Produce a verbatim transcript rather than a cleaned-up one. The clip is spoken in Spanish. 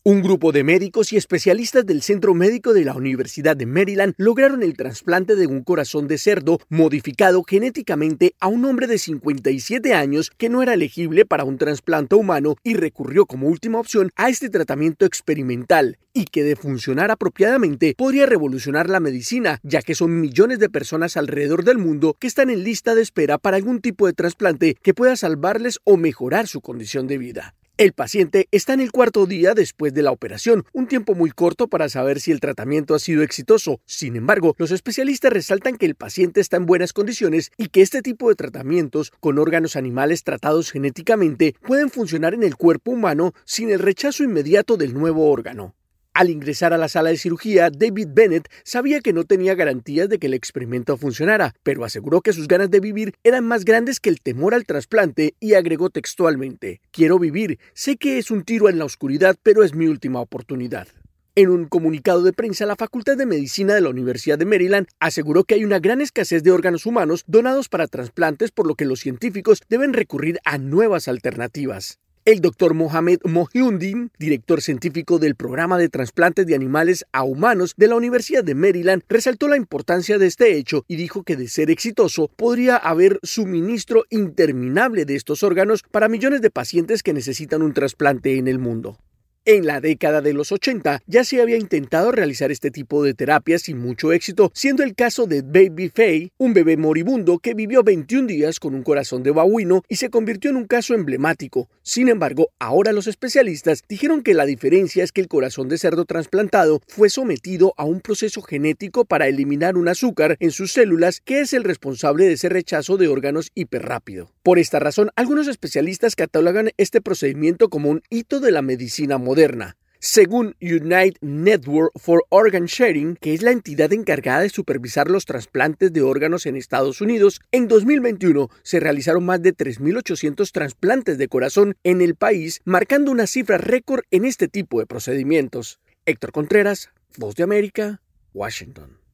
Un grupo de médicos y especialistas del Centro Médico de la Universidad de Maryland lograron el trasplante de un corazón de cerdo modificado genéticamente a un hombre de cincuenta y siete años que no era elegible para un trasplante humano y recurrió como última opción a este tratamiento experimental y que, de funcionar apropiadamente, podría revolucionar la medicina, ya que son millones de personas alrededor del mundo que están en lista de espera para algún tipo de trasplante que pueda salvarles o mejorar su condición de vida. El paciente está en el cuarto día después de la operación, un tiempo muy corto para saber si el tratamiento ha sido exitoso. Sin embargo, los especialistas resaltan que el paciente está en buenas condiciones y que este tipo de tratamientos con órganos animales tratados genéticamente pueden funcionar en el cuerpo humano sin el rechazo inmediato del nuevo órgano. Al ingresar a la sala de cirugía, David Bennett sabía que no tenía garantías de que el experimento funcionara, pero aseguró que sus ganas de vivir eran más grandes que el temor al trasplante y agregó textualmente: "Quiero vivir, sé que es un tiro en la oscuridad, pero es mi última oportunidad". En un comunicado de prensa, la Facultad de Medicina de la Universidad de Maryland aseguró que hay una gran escasez de órganos humanos donados para trasplantes, por lo que los científicos deben recurrir a nuevas alternativas. El doctor Mohamed Mohiuddin, director científico del programa de trasplantes de animales a humanos de la Universidad de Maryland, resaltó la importancia de este hecho y dijo que, de ser exitoso, podría haber suministro interminable de estos órganos para millones de pacientes que necesitan un trasplante en el mundo. En la década de los ochenta ya se había intentado realizar este tipo de terapias sin mucho éxito, siendo el caso de Baby Faye, un bebé moribundo que vivió veintiún días con un corazón de babuino y se convirtió en un caso emblemático. Sin embargo, ahora los especialistas dijeron que la diferencia es que el corazón de cerdo trasplantado fue sometido a un proceso genético para eliminar un azúcar en sus células que es el responsable de ese rechazo de órganos hiperrápido. Por esta razón, algunos especialistas catalogan este procedimiento como un hito de la medicina moderna. Según United Network for Organ Sharing, que es la entidad encargada de supervisar los trasplantes de órganos en Estados Unidos, en dos mil veintiuno se realizaron más de tres mil ochocientos trasplantes de corazón en el país, marcando una cifra récord en este tipo de procedimientos. Héctor Contreras, Voz de América, Washington.